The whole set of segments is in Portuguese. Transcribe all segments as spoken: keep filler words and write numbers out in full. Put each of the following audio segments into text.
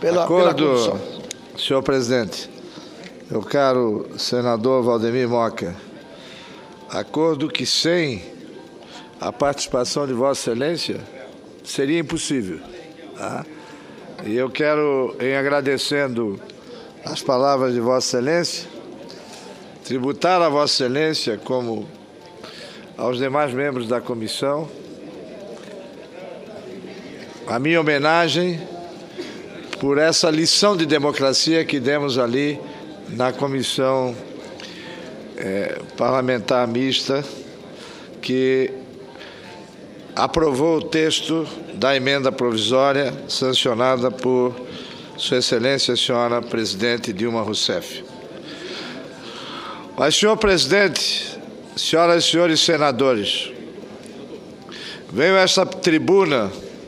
pela, Acordo, pela condução. senhor presidente, meu caro senador Valdemir Moca, acordo que sem a participação de Vossa Excelência seria impossível. Tá? E eu quero, em agradecendo as palavras de Vossa Excelência, tributar a Vossa Excelência, como aos demais membros da comissão, a minha homenagem por essa lição de democracia que demos ali na comissão é, parlamentar mista, que aprovou o texto da emenda provisória sancionada por Sua Excelência, a senhora presidente Dilma Rousseff. Mas, senhor presidente, senhoras e senhores senadores, venho a esta tribuna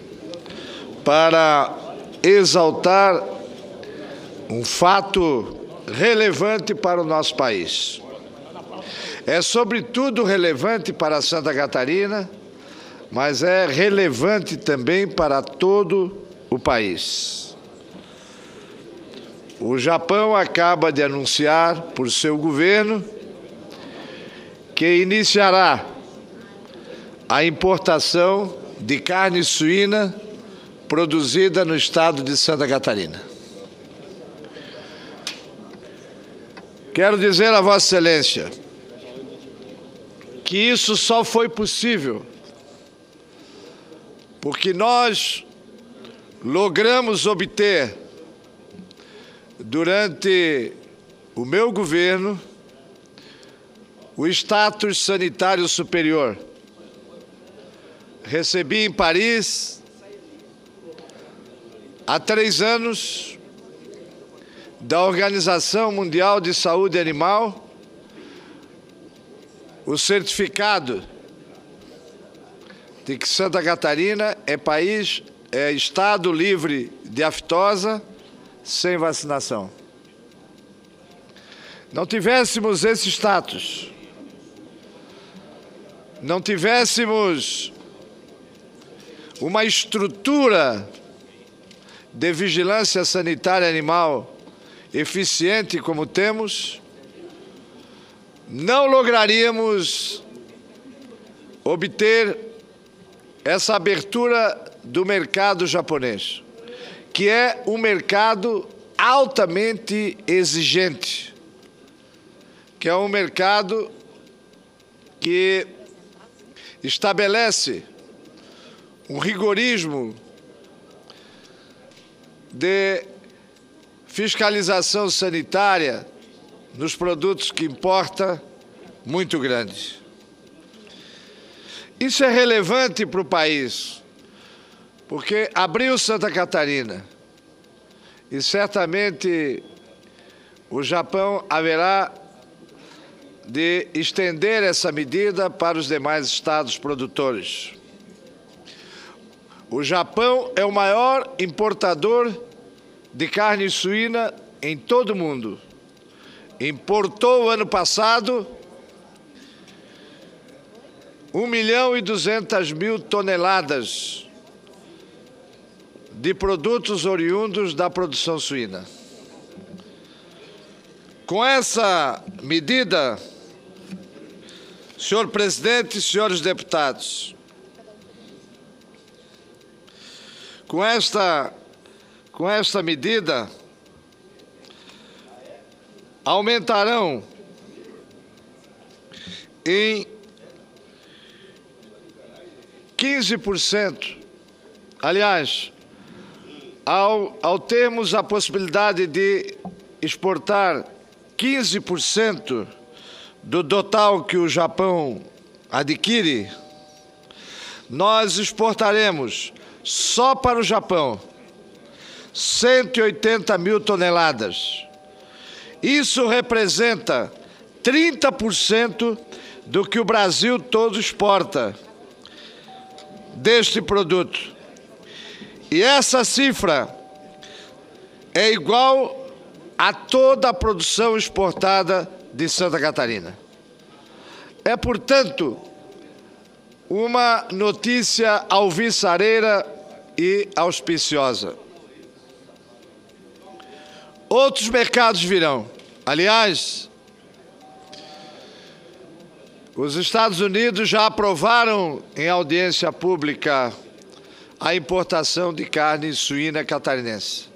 para exaltar um fato relevante para o nosso país. É, sobretudo, relevante para Santa Catarina, mas é relevante também para todo o país. O Japão acaba de anunciar, por seu governo, que iniciará a importação de carne suína produzida no estado de Santa Catarina. Quero dizer a Vossa Excelência que isso só foi possível porque nós logramos obter, durante o meu governo, o status sanitário superior. Recebi em Paris, há três anos, da Organização Mundial de Saúde Animal, o certificado de que Santa Catarina é país, é estado livre de aftosa, sem vacinação. Não tivéssemos esse status, não tivéssemos uma estrutura de vigilância sanitária animal eficiente como temos, não lograríamos obter essa abertura do mercado japonês, que é um mercado altamente exigente, que é um mercado que estabelece um rigorismo de fiscalização sanitária nos produtos que importa muito grande. Isso é relevante para o país, porque abriu Santa Catarina e certamente o Japão haverá de estender essa medida para os demais estados produtores. O Japão é o maior importador de carne suína em todo o mundo. Importou ano passado um milhão e duzentas mil toneladas de produtos oriundos da produção suína. Com essa medida, senhor presidente e senhores deputados, com esta, com esta medida, aumentarão em quinze por cento, aliás, ao, ao termos a possibilidade de exportar quinze por cento do total que o Japão adquire, nós exportaremos só para o Japão cento e oitenta mil toneladas. Isso representa trinta por cento do que o Brasil todo exporta deste produto. E essa cifra é igual a toda a produção exportada de Santa Catarina. É, portanto, uma notícia alvissareira e auspiciosa. outros mercados virão. Aliás, os Estados Unidos já aprovaram em audiência pública a importação de carne suína catarinense.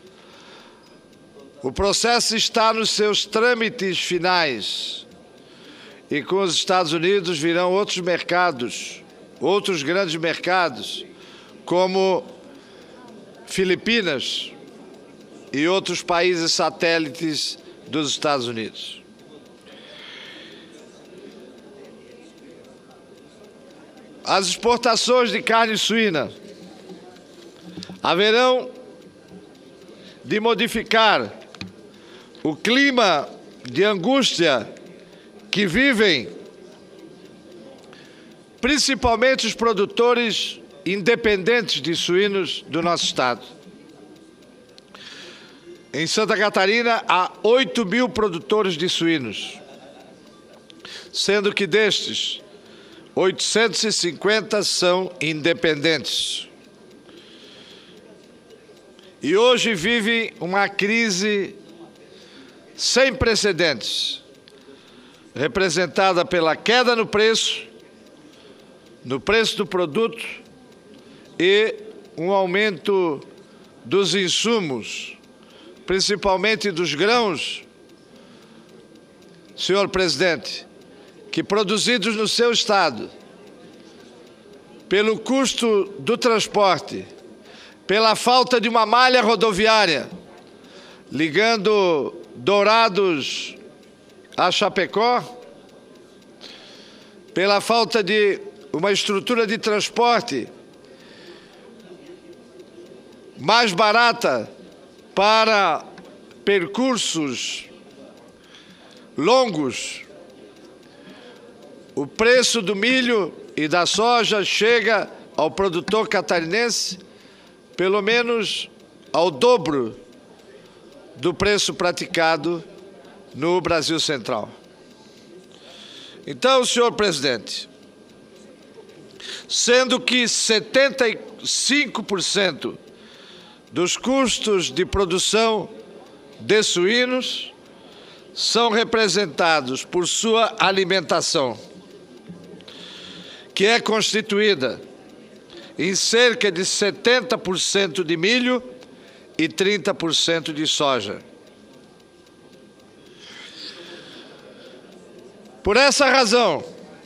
O processo está nos seus trâmites finais e com os Estados Unidos virão outros mercados, outros grandes mercados, como Filipinas e outros países satélites dos Estados Unidos. As exportações de carne suína haverão de modificar o clima de angústia que vivem principalmente os produtores independentes de suínos do nosso estado. Em Santa Catarina, há oito mil produtores de suínos, sendo que destes, oitocentos e cinquenta são independentes. E hoje vive uma crise sem precedentes, representada pela queda no preço, no preço do produto e um aumento dos insumos, principalmente dos grãos, senhor presidente, que produzidos no seu estado, pelo custo do transporte, pela falta de uma malha rodoviária, ligando Dourados a Chapecó, pela falta de uma estrutura de transporte mais barata para percursos longos, o preço do milho e da soja chega ao produtor catarinense pelo menos ao dobro do preço praticado no Brasil Central. Então, senhor presidente, sendo que setenta e cinco por cento dos custos de produção de suínos são representados por sua alimentação, que é constituída em cerca de setenta por cento de milho e trinta por cento de soja. Por essa razão,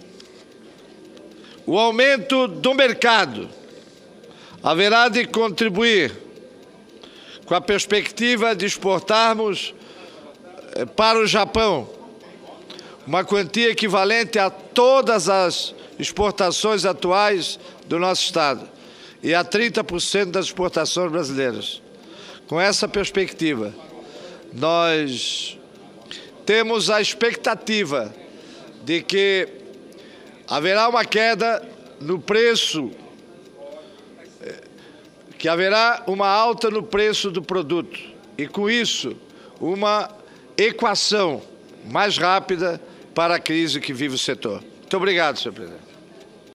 o aumento do mercado haverá de contribuir com a perspectiva de exportarmos para o Japão uma quantia equivalente a todas as exportações atuais do nosso estado e a trinta por cento das exportações brasileiras. Com essa perspectiva, nós temos a expectativa de que haverá uma queda no preço, que haverá uma alta no preço do produto e, com isso, uma equação mais rápida para a crise que vive o setor. Muito obrigado, senhor presidente.